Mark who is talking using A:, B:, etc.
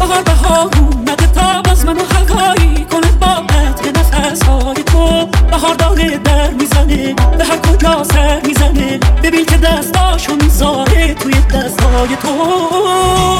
A: بهار اومده تا باز منو هوایی کنه بابت به نفسهای تو. بهار داره در میزنه به هر کجا سر میزنه، ببین که دستاشو میذاره توی دستای تو.